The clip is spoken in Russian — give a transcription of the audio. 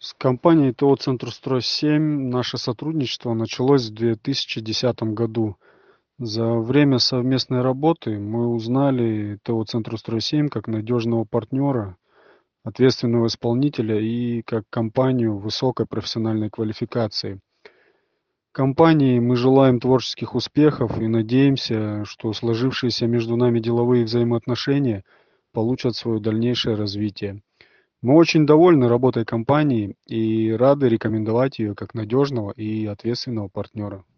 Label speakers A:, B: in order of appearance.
A: С компанией ТО «Центрстрой-7» наше сотрудничество началось в 2010 году. За время совместной работы мы узнали ТО «Центрстрой-7» как надежного партнера, ответственного исполнителя и как компанию высокой профессиональной квалификации. Компании мы желаем творческих успехов и надеемся, что сложившиеся между нами деловые взаимоотношения получат свое дальнейшее развитие. Мы очень довольны работой компании и рады рекомендовать ее как надежного и ответственного партнера.